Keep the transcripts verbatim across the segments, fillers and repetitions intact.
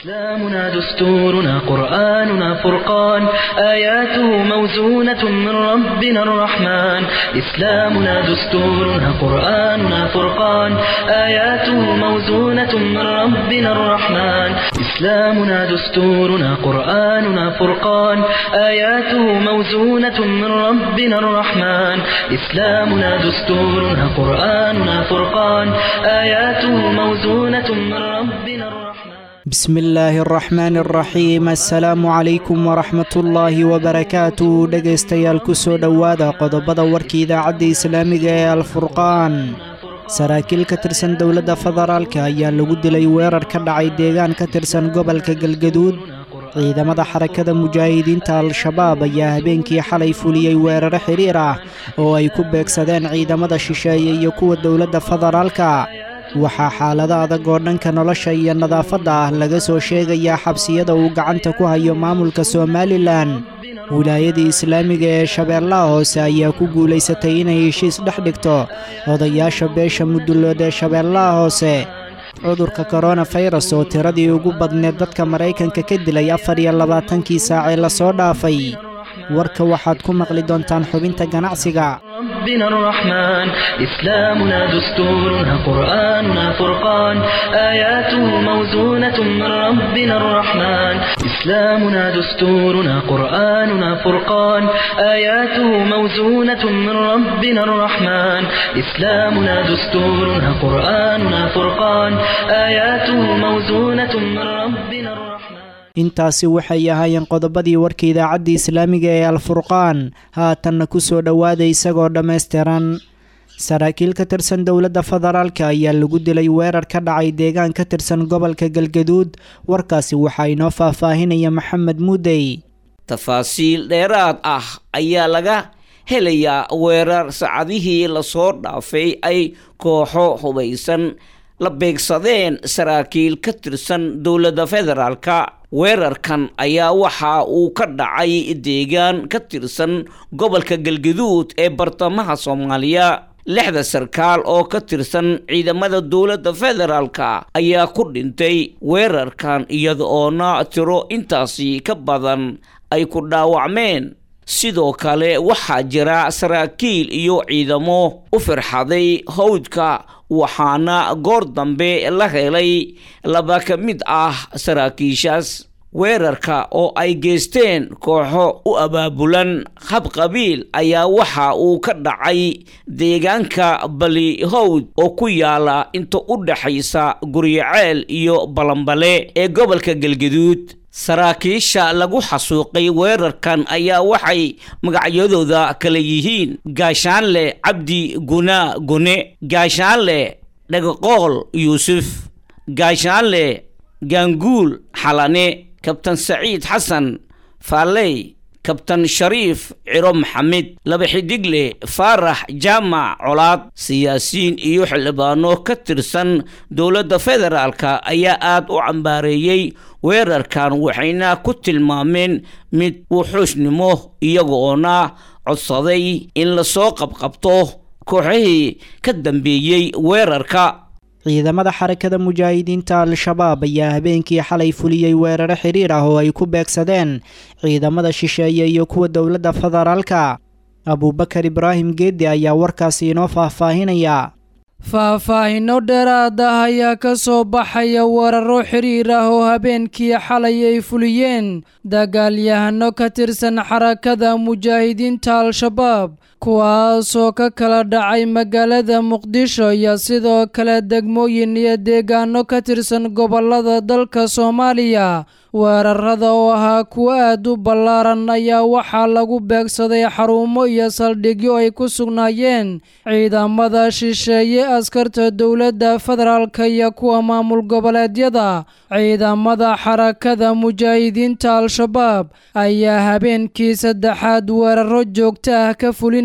إسلامنا دستورنا قرآننا فرقان آياته موزونة من ربنا الرحمن إسلامنا دستورنا قرآننا فرقان آياته موزونة من ربنا الرحمن إسلامنا دستورنا قرآننا فرقان آياته موزونة من ربنا الرحمن إسلامنا دستورنا قرآننا فرقان آياته موزونة من ربنا الرحمن بسم الله الرحمن الرحيم السلام عليكم ورحمة الله وبركاته dhegaystayaal ku soo dhowaada qodobada warkii idaacadda islaamiga ee alfurqaan saraakiil ka tirsan dowladda federaalka ayaa lagu dilay weerar ka dhacay deegaan ka tirsan gobolka galgaduud ciidamada xarakada mujaahidiinta al-shabaab ayaa habeenkii xalay fuliyey weeraro xiriir ah oo ay ku beegsadeen ciidamada shisheeye iyo kuwa dowladda federaalka waxaa xaalado adag oo dhanka nolosha iyo nadaafadda ah laga soo sheegayaa xabsiyada uu gacanta ku hayo maamulka somalilan wilaayadii islaamiga ee shabeellaha hoose ayaa ku guulaysatay inay heshiis dhex dhigto odayaasha beesha mudullood ee shabeellaha hoose cudurka koronafayras oo tiradii ugu badneed dadka maraykanka ka dilay afar iyo labaatankii saacee lasoo dhaafay warka waxaad ku maqli doontaan xubinta ganacsiga ربنا الرحمن إسلامنا دستورنا قرآننا فرقان آياته موزونة من ربنا الرحمن إسلامنا دستورنا قرآننا فرقان آياته موزونة من ربنا الرحمن إسلامنا دستورنا قرآننا فرقان آياته موزونة من ربنا الرحمن intaasi waxay ahaayeen qodobadii warka idaacadda islaamiga ee alfurqaan haatanna ku soo dhowaada isagoo dhammaystiran saraakiil ka tirsan dowladda federaalka ayaa lagu dilay weerar ka dhacay deegaan ka tirsan gobolka galgaduud warkaasi waxaa inoo faahfaahinaya maxamed muudey tafaasiil dheeraad ah ayaa laga helayaa weerar saacadihii lasoo dhaafay ay kooxo hubaysan la beegsadeen saraakiil ka tirsan dowladda federaalka weerarkan ayaa waxa uu ka dhacay deegaan ka tirsan gobolka galgaduud ee bartamaha soomaaliya lixda sarkaal oo ka tirsan ciidamada dowladda federaalka ayaa ku dhintay weerarkan iyada oona tiro intaasi ka badan ay ku dhaawacmeen sidoo kale waxaa jira saraakiil iyo ciidamo u firxaday hawdka waxaana goor dambe la helay laba ka mid ah saraakiishaas weerarka oo ay geysteen kooxo u abaabulan habqabiil ayaa waxa uu ka dhacay deegaanka bali hawd oo ku yaala inta u dhaxaysa guryaceel iyo balambale ee gobolka galgaduud saraakiisha lagu xasuuqay weerarkan ayaa waxay magacyadooda kala yihiin gaashaanle cabdi gunaa gune gaashaanle dhagaqool yuusuf gaashaanle gaanguul xalane kabtan saciid xasan faalley kabtan shariif ciro maxamed laba xidigle faarax jaamac colaad siyaasiyiin iyo xildhibaano ka tirsan dowladda federaalka ayaa aad u cambaareeyey weerarkan waxayna ku tilmaameen mid wuxuushnimo iyagoona codsaday in lasoo qabqabto kooxihii ka dambeeyey weerarka ciidamada xarakada mujaahidiinta al-shabaab ayaa habeenkii xalay fuliyey weeraro xiriir ah oo ay ku beegsadeen ciidamada shisheeye iyo kuwa dowladda federaalka abuubakar ibraahim geedi ayaa warkaasi inoo faahfaahinaya faahfaahinno dheeraad ah ayaa ka soo baxaya weeraro xiriir ah oo habeenkii xalay ay fuliyeen dagaalyahano ka tirsan xarakada mujaahidiinta al-shabaab kuwaasoo ka kala dhacay magaalada muqdisho iyo sidoo kale degmooyin iyo deegaano ka tirsan gobolada dalka soomaaliya weerarada oo ahaa kuwo aad u ballaaran ayaa waxaa lagu beegsaday xarumo iyo saldhigyo ay ku sugnaayeen ciidamada shisheeye askarta dowladda federaalka iyo kuwa maamul goboleedyada ciidamada xarakada mujaahidiinta al-shabaab ayaa habeenkii saddexaad weeraro joogto ah ka fulin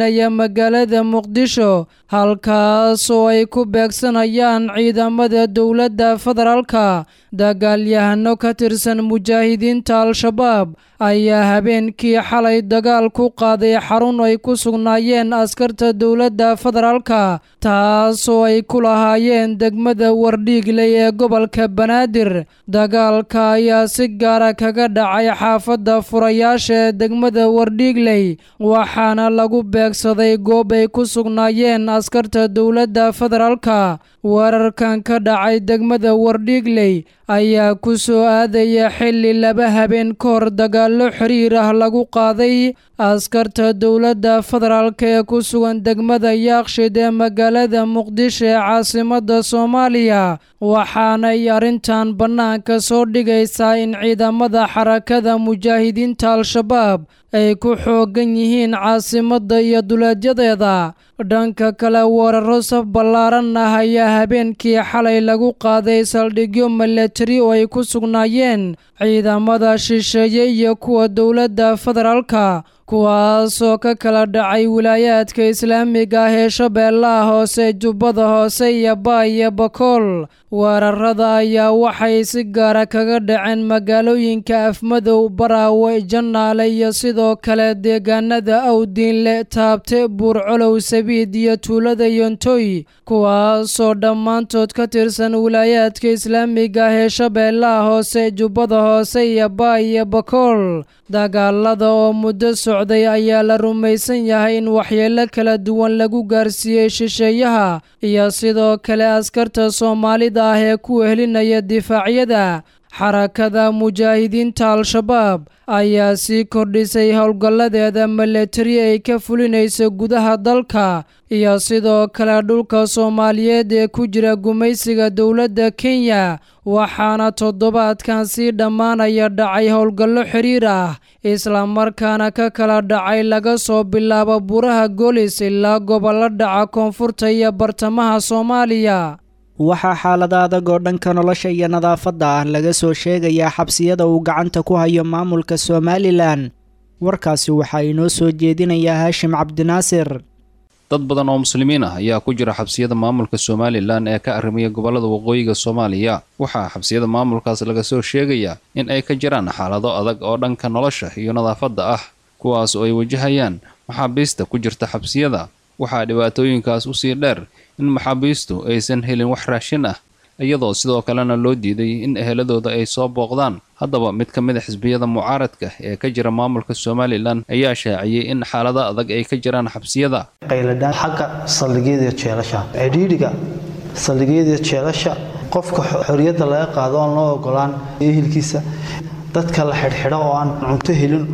gelinaya magaalada muqdisho halkaas oo ay ku beegsanayaan ciidamada dowladda federaalka. dagaalyahano ka tirsan mujaahidiinta al-shabaab ayaa habeenkii xalay dagaal ku qaaday xarun ay ku sugnaayeen askarta dowladda federaalka taas oo ay ku lahaayeen degmada wardhiigley ee gobolka banaadir. dagaalka ayaa si gaara kaga dhacay xaafadda furayaasha ee degmada wardhiigley waxaana lagu beegsaday goob ay ku sugnaayeen askarta dowladda federaalka. weerarkan ka dhacay degmada wardhiigley ayaa ku soo aadaya xilli laba habeen ka hor dagaallo xiriir ah lagu qaaday askarta dowladda federaalka ee ku sugan degmada yaaqshid ee magaalada muqdisho ee caasimadda soomaaliya. waxaanay arrintan bannaanka soo dhigaysaa in ciidamada xarakada mujaahidiinta al-shabaab ay ku xoogan yihiin caasimadda iyo duleedyadeeda. dhanka kale weeraro saf ballaaran ah ayaa habeenkii xalay lagu qaaday saldhigyo milatari oo ay ku sugnaayeen ciidamada shisheeye iyo kuwa dowladda federaalka kuwaasoo ka kala dhacay wilaayaadka islaamiga ah ee shabeellaha hoose, jubbada hoose iyo baay iyo bakool. weerarada ayaa waxay si gaara kaga dhaceen magaalooyinka afmadow, baraawe, jannaale iyo sidoo kale deegaanada awdiinle, taabte, buurcolow, sabiid iyo tuulada yontoy kuwaasoo dhammaantood ka tirsan wilaayaadka islaamiga ah ee shabeellaha hoose, jubbada hoose iyo baay iyo bakool. dagaalada oo muddo socday ayaa la rumaysan yahay in waxyeelo kala duwan lagu gaarsiiyey shisheeyaha iyo sidoo kale askarta soomaalida ah ee ku wehelinaya difaacyada. xarakada mujaahidiinta al-shabaab ayaa sii kordhisay howlgalladeeda milatari ay ka fulinaysa gudaha dalka iyo sidoo kale dhulka soomaaliyeed ee ku jira gumaysiga dowladda kenya. waxaana toddobaadkan sii dhammaanaya dhacay howlgallo xiriir ah islamarkaana ka kala dhacay laga soo bilaabo buraha golis ilaa gobollo dhaca koonfurta iyo bartamaha soomaaliya. waxaa xaalada adag oo dhanka nolosha iyo nadaafadda ah laga soo sheegayaa xabsiyada uu gacanta ku hayo maamulka somalilan. warkaasi waxaa inoo soo jeedinayaa haashim cabdinaasir. dad badan oo muslimiin ah ayaa ku jira xabsiyada maamulka somalilan ee ka arrimaya gobollada waqooyiga soomaaliya. waxaa xabsiyada maamulkaas laga soo sheegayaa in ay ka jiraan xaalado adag oo dhanka nolosha iyo nadaafadda ah kuwaas oo ay wajahayaan maxaabiista ku jirta xabsiyada. waxaa dhibaatooyinkaas usii dheer in maxaabiistu aysan helin wax raashin ah iyadoo sidoo kalena loo diiday in eheladooda ay soo booqdaan. haddaba mid ka mid a xisbiyada mucaaradka ee ka jira maamulka somalilan ayaa shaaciyey in xaalada adag ay ka jiraan xabsiyada. qayladhaan xagga saldhigyada jeelasha cidhiidhiga saldhigyada jeelasha qofka xorriyadda laga qaado aan loo ogolaan ehelkiisa, dadka la xidhxidho oo aan cunto helin.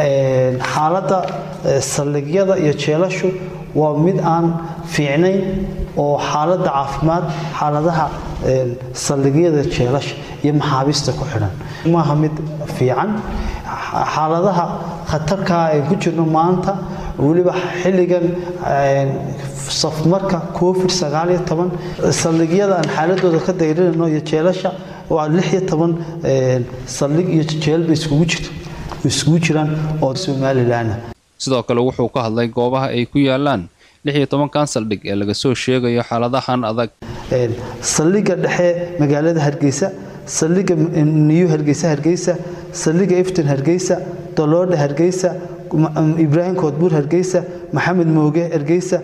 xaaladda saldhigyada iyo jeelashu waa mid aan fiicnayn oo xaaladda caafimaad xaaladaha saldhigyada jeelasha iyo maxaabiista ku xidhan maaha mid fiican. xaaladaha khatarka ay ku jirno maanta weliba xilligan safmarka covid sagaal iyo toban saldhigyada aan xaaladooda ka dayrinayno iyo jeelasha waa lix iyo toban saldhig iyo jeelba iskugu jirto iskugu jiraan oo somalilan. sidoo kale wuxuu ka hadlay goobaha ay ku yaalaan lix iyo tobankan saldhig ee laga soo sheegayo xaaladahan adag. saldhigga dhexe magaalada Hargeysa, saldhigga Niyu Hargeysa Hargeysa, saldhigga Iftin Hargeysa, Doloodha Hargeysa, Ibrahim Koodbuur Hargeysa, Maxamed Mooge Hargeysa,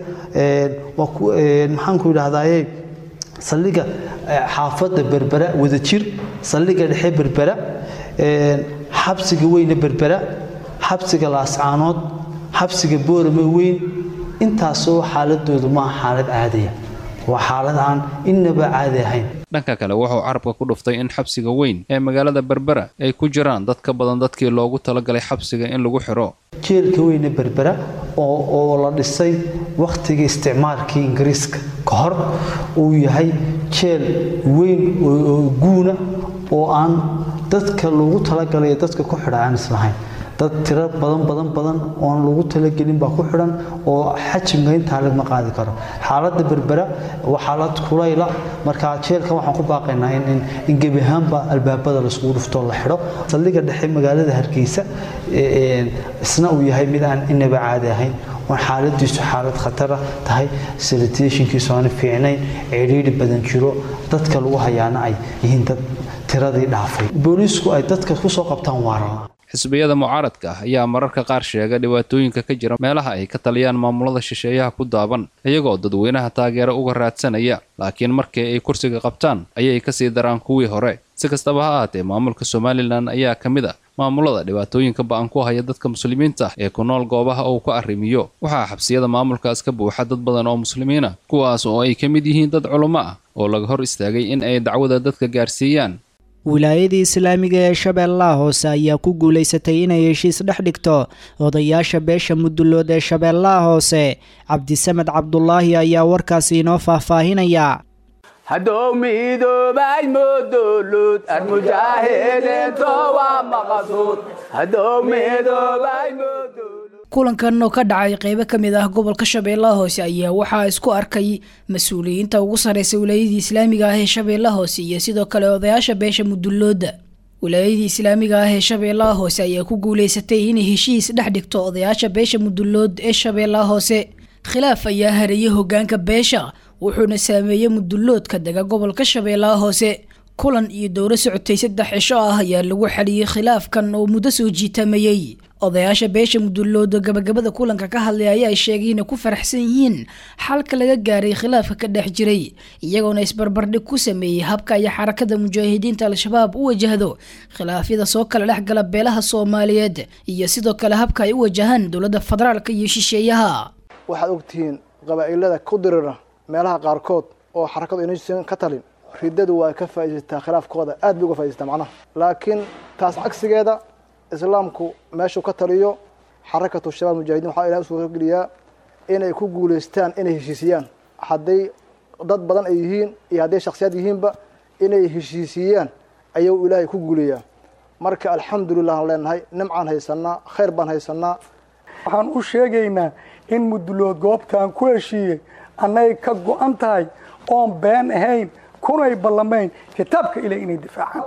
maxaan ku idhahdaayey saldhigga xaafadda Berbera Wadajir, saldhigga dhexe Berbera, xabsiga weyne Berbera, xabsiga Laascaanood, xabsiga Boorame weyn. intaasoo xaaladoodu ma xaalad caadi ah, waa xaalad aan inaba caadi ahayn. dhanka kale wuxuu carabka ku dhuftay in xabsiga weyn ee magaalada Berbera ay ku jiraan dad ka badan dadkii loogu talagalay xabsiga in lagu xiro. jeelka weyn ee Berbera oo oo la dhisay waqtigii isticmaalkii Ingiriiska ka hor uu yahay jeel weyn oo guuna oo aan dadka loogu talagalay dadka ku xidhaan islahayn. dad tiro badan badan badan oo lagu talagelin baa ku xiran oo xajmiga inta lagama qaadi karo xaaladda berbera waa xaalad kulayla marka jeelka waxaan ku baaqaynaa in in gebi ahaanba albaabada la isku dhufto la xiro saldhigga dhexe magaalada Hargeysa ee isna uu yahay mid aan inaba caadi ahayn oo xaaladiisu xaalad khatar ah tahay sanitation-kiisu aan fiicnayn ciriiri badan jiro dadka lagu hayaana ay yihiin dad tiradii dhaafay booliisku ay dadka ku soo qabtaan waaran xisbiyada mucaaradka ah ayaa mararka qaar sheega dhibaatooyinka ka jira meelaha ay ka taliyaan maamulada shisheeyaha ku daaban iyagoo dadweynaha taageero uga raadsanaya laakiin markii ay kursiga qabtaan ayay ka sii daraan kuwii hore si kastaba ha ahaatee maamulka Somaliland ayaa ka mid ah maamulada dhibaatooyinka ba'an ku haya dadka muslimiinta ee ku nool goobaha uu ka arrimiyo waxaa xabsiyada maamulkaas ka buuxa dad badan oo muslimiin ah kuwaas oo ay ka mid yihiin dad culimo ah oo laga hor istaagay in ay dacwada dadka gaarsiiyaan wilaayadii islaamiga ee Shabeellaha Hoose ayaa ku guuleysatay inay heshiis dhex dhigto odayaasha beesha Mudulood ee Shabeellaha Hoose Cabdisamed Cabdullaahi ayaa warkaasi inoo faahfaahinaya haddoo midoobay Mudulood armujaahideen towa maqsuud haddoo midoobay Mudulood kulankan oo ka dhacay qaybo kamid ah gobolka Shabeellaha Hoose ayaa waxaa isku arkay mas'uuliyiinta ugu sareysa wilaayada islaamiga ah ee Shabeellaha Hoose iyo sidoo kale odayaasha beesha Mudulood wilaayada islaamiga ah ee Shabeellaha Hoose ayaa ku guuleysatay inay heshiis dhex dhigto odayaasha beesha Mudulood ee Shabeellaha Hoose khilaaf ayaa hareeyay hoggaanka beesha wuxuuna saameeyay Muduloodka daga gobolka Shabeellaha Hoose kulan iyo dowro socotay saddex cisho ah ayaa lagu xaliyay khilaafkan oo muddo soo jiitamayay odayaasha beesha Mudulood gabagabada kulanka ka hadlay ayaa sheegay in ku faraxsan yihiin xalka laga gaaray khilaafka ka dhex jiray iyagoona isbarbardhig ku sameeyay habka ay xarakada mujaahidiinta al-shabaab u wajahdo khilaafyada soo kala dhex gala beelaha Soomaaliyeed iyo sidoo kale habka ay u wajahaan dowladda federaalka iyo shisheeyaha waxaad ogtihiin qabaa'ilada ku dirira meelaha qaarkood oo xarakadu inaysan ka talin ridadu waa ka faa'iideystaa khilaafkooda aad bay uga faa'iideystaa macnaha laakiin taas cagsigeeda islaamku meeshuu ka taliyo xarakatu shabaab mujaahidiin waxaa ilaahay u soo geliyaa inay ku guuleystaan inay heshiisiyaan hadday dad badan ay yihiin iyo hadday shakhsiyaad yihiinba inay heshiisiyaan ayuu ilaahay ku guuleeyaa marka alxamdulilah aan leenahay nimcaan haysanaa khayr baan haysanaa waxaan u sheegaynaa in Mudulood goobtaan ku heshiiyey annay ka go'an tahay oon been ahayn kunay ballamayn kitaabka ilaahay inay difaacaan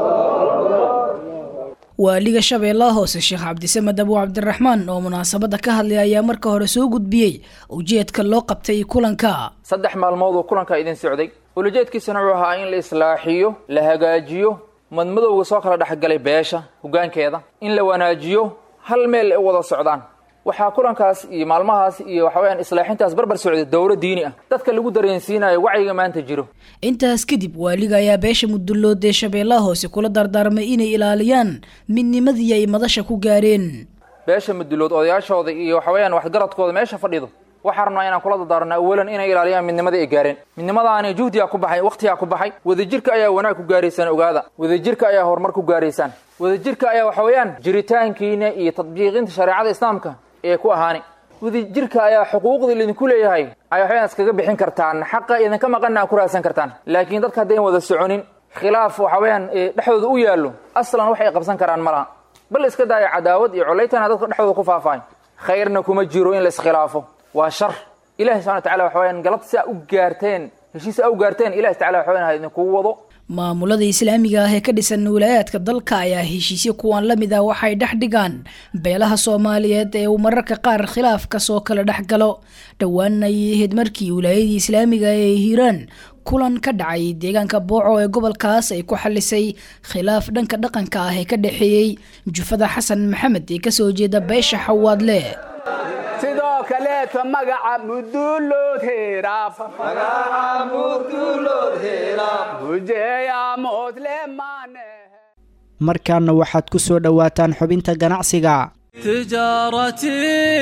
waaliga Shabeellaha Hoose Sheekh Cabdisamed Abu Cabdiraxmaan oo munaasabada ka hadlay ayaa marka hore soo gudbiyay ujeedka loo qabtay kulanka saddex maalmood oo kulanka idin socday ujeedkiisuna wuxuu ahaa in la islaaxiyo la hagaajiyo madmadowga soo kala dhaxgalay beesha hoggaankeeda in la wanaajiyo hal meel ay wada socdaan waxaa kulankaas iyo maalmahaas iyo waxa weeyaan islaaxintaas barbar socday dowro diini ah dadka lagu dareensiinayo wacyiga maanta jiro intaas kadib waaliga ayaa beesha Mudulood ee Shabeellaha Hoose kula dardaarmay inay ilaaliyaan midnimadii ay madasha ku gaareen beesha Mudulood odayaashooda iyo waxa weeyaan waxgaradkooda meesha fadhido waxaan rabnaa inaan kula dardaarno awalan inay ilaaliyaan midnimadii ay gaareen midnimadaani juhdiga ku baxay waqtiga ku baxay wadajirka ayaa wanaag ku gaaraysan ogaada wadajirka ayaa horumar ku gaaraysan wadajirka ayaa waxa weeyaan jiritaankiina iyo tatbiiqinta shariicada islaamka ee ku ahaani wadajirka ayaa xuquuqda idinku leeyahay ay waxaan iskaga bixin kartaan xaqa idinka maqanaa ku raadsan kartaan laakiin dadka hadeen wada soconin khilaaf waxa weeyaan dhaxdooda u yaalo aslan wax ay qabsan karaan malaha bal iska daaya cadaawad iyo culaytana dadka dhaxdooda ku faafay khayrna kuma jiro in la iskhilaafo waa shar ilaahay subhanahu wa ta'ala waxa weeyaan galad si u gaarteen heshiis u gaarteen ilaahay ta'ala waxa weeyaan idinku wado maamulada islaamiga ah ee ka dhisan wilaayadka dalka ayaa heshiisyo kuwan la mid ah waxay dhex dhigaan beelaha Soomaaliyeed ee uu mararka qaar khilaaf ka soo kala dhex galo dhawaan ay ahayd markii wilaayada islaamiga ee Hiiraan kulan ka dhacay deegaanka Booco ee gobolkaas ay ku xalisay khilaaf dhanka dhaqanka ah ee ka dhaxeeyay Jufada Xasan Maxamed ee ka soo jeeda beesha Xawaadle sidoo kale ka magaca Mudulood heeraaf magaca Mudulood heeraaf bujeeya muslimaane markaana waxaad ku soo dhawaataan xubinta ganacsiga تجارتي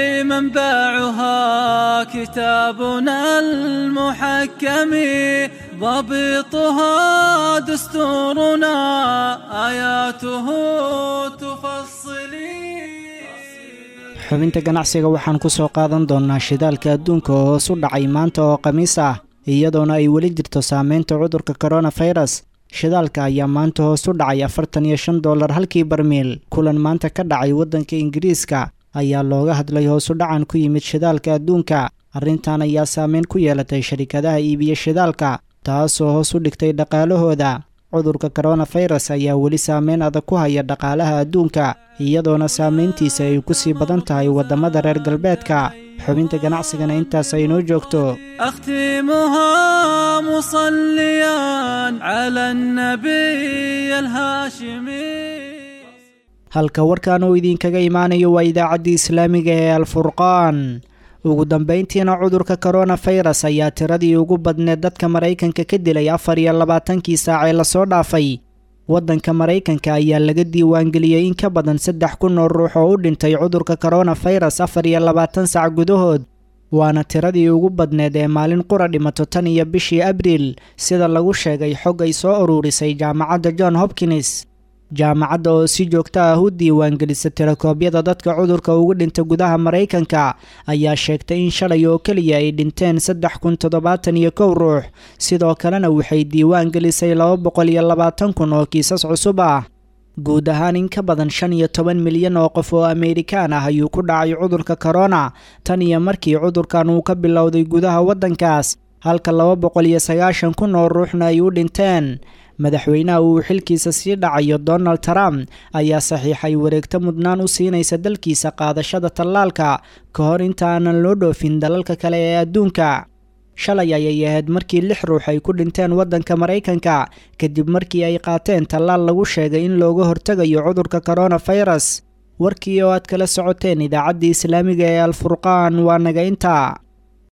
منبعها كتابنا المحكم ضبطها دستورنا آياته تفصلي xubinta ganacsiga waxaan ku soo qaadan doonaa shidaalka adduunka oo hoos u dhacay maanta oo khamiis ah iyadoona ay weli jirto saameynta cudurka coronavirus shidaalka ayaa maanta hoos u dhacay afartan iyo shan dollar halkii barmiil. kulan maanta ka dhacay waddanka ingiriiska ayaa looga hadlay hoos u dhacan ku yimid shidaalka adduunka. arrintan ayaa saameyn ku yeelatay sharikadaha iibiya shidaalka, taasoo hoos u dhigtay dhaqaalahooda. cudurka coronavirus ayaa weli saameyn adag ku haya dhaqaalaha adduunka, iyadoona saameyntiisa ay ku sii badan tahay waddamada reer galbeedka. xubinta ganacsigana intaas ay noo joogto. أختمها مصليا على النبي الهاشمي. halka warkan uu idinkaga imaanayo waa idaacaddii islaamiga ee alfurqaan. ugu dambayntiina cudurka coronavirus ayaa tiradii ugu badneed dadka maraykanka ka dilay afar iyo labaatankii saac ee lasoo dhaafay. waddanka maraykanka ayaa laga diiwaangeliyey in ka badan saddex kun oo ruux oo u dhintay cudurka coronavirus afar iyo labaatan saac gudahood, waana tiradii ugu badneed ee maalin qura dhimato tan iyo bishii abriil, sida lagu sheegay xog ay soo ururisay jaamacadda john hopkins. jaamacadda oo si joogto ah u diiwaangelisa tirakoobyada dadka cudurka ugu dhinta gudaha maraykanka ayaa sheegtay in shalay oo keliya ay dhinteen saddex kun toddobaatan iyo kow ruux, sidoo kalena waxay diiwaan gelisay laba boqol iyo labaatan kun oo kiisas cusub ah. guud ahaan in ka badan shan iyo toban milyan oo qof oo Ameerikaan ah ayuu ku dhacay cudurka corona tan iyo markii cudurkan uu ka bilowday gudaha waddankaas, halka laba boqol iyo sagaashan kun oo ruuxna ay u dhinteen. madaxweynaha uu xilkiisa sii dhacayo Donald Trump ayaa saxiixay wareegto mudnaan u siinaysa dalkiisa qaadashada tallaalka ka hor intaanan loo dhoofin dalalka kale ee adduunka. shalay ayay ahayd markii lix ruux ay ku dhinteen waddanka Maraykanka kadib markii ay qaateen tallaal lagu sheegay in looga hortagayo cudurka coronavirus. warkii oo aad kala socoteen idaacaddii islaamiga ee alfurqaan waa naga intaa.